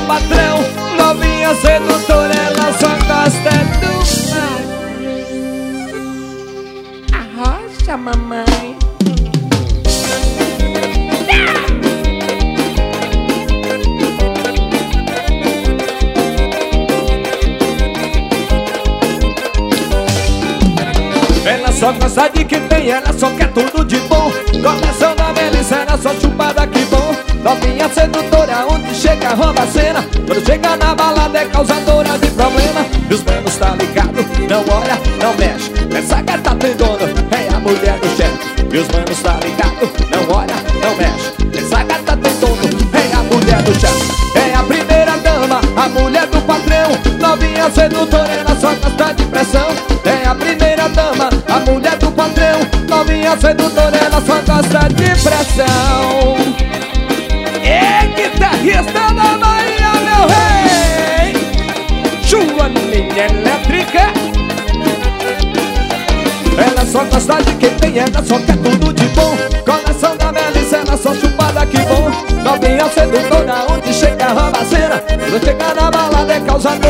patrão. Novinha sedutora, ela só gosta do arrocha, mamãe. Ela só gosta de quem tem, ela só quer tudo de bom. Coração da Melissa, ela só chupada que bom. Novinha sedutora, onde chega rouba a cena. Quando chega na balada é causadora de problema. E os manos tá ligado, não olha, não mexe. Essa gata tem dono, é a mulher do chefe. E os manos tá ligado, não olha, não mexe. Essa gata tem dono, é a mulher do chefe. É a primeira dama, a mulher do patrão. Novinha sedutora, ela só gosta de pressão. É a primeira dama, a mulher do patrão. Novinha sedutora, ela só gosta de pressão. É guitarrista da Bahia, meu rei, Joaninha Elétrica. Ela só gosta de quem tem, ela só quer tudo de bom. Coração da Melissa, ela só chupada que bom. Novinha sedutora, onde chega rouba a cena. Quando chega na balada é causadora